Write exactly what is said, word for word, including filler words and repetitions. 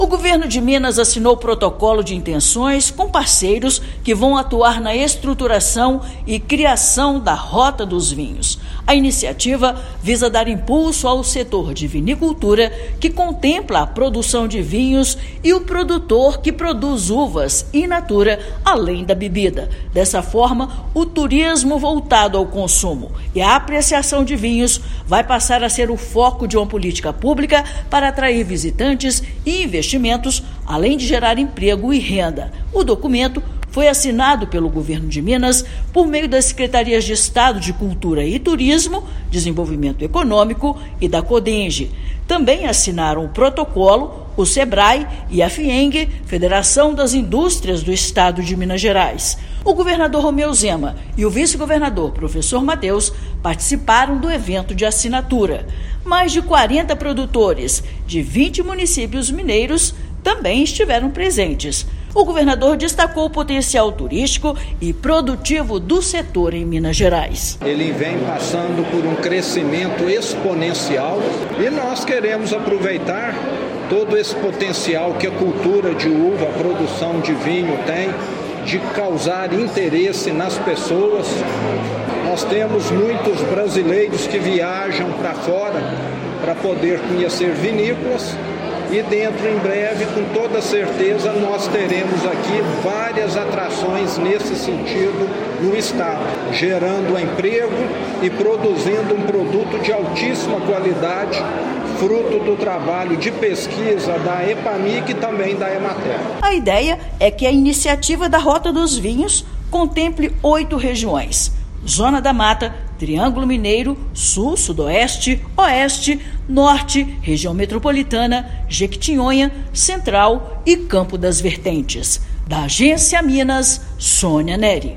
O governo de Minas assinou protocolo de intenções com parceiros que vão atuar na estruturação e criação da Rota dos Vinhos. A iniciativa visa dar impulso ao setor de vinicultura, que contempla a produção de vinhos e o produtor que produz uvas in natura, além da bebida. Dessa forma, o turismo voltado ao consumo e a apreciação de vinhos vai passar a ser o foco de uma política pública para atrair visitantes e investimentos, além de gerar emprego e renda. O documento foi assinado pelo governo de Minas por meio das Secretarias de Estado de Cultura e Turismo, Desenvolvimento Econômico e da CODENGE. Também assinaram o protocolo o SEBRAE e a FIENG, Federação das Indústrias do Estado de Minas Gerais. O governador Romeu Zema e o vice-governador professor Matheus participaram do evento de assinatura. Mais de quarenta produtores de vinte municípios mineiros também estiveram presentes. O governador destacou o potencial turístico e produtivo do setor em Minas Gerais. Ele vem passando por um crescimento exponencial e nós queremos aproveitar todo esse potencial que a cultura de uva, a produção de vinho tem, de causar interesse nas pessoas. Nós temos muitos brasileiros que viajam para fora para poder conhecer vinícolas. E dentro, em breve, com toda certeza, nós teremos aqui várias atrações nesse sentido no estado, gerando emprego e produzindo um produto de altíssima qualidade, fruto do trabalho de pesquisa da EPAMIC e também da Emater. A ideia é que a iniciativa da Rota dos Vinhos contemple oito regiões: Zona da Mata, Triângulo Mineiro, Sul, Sudoeste, Oeste, Norte, Região Metropolitana, Jequitinhonha, Central e Campo das Vertentes. Da Agência Minas, Sônia Neri.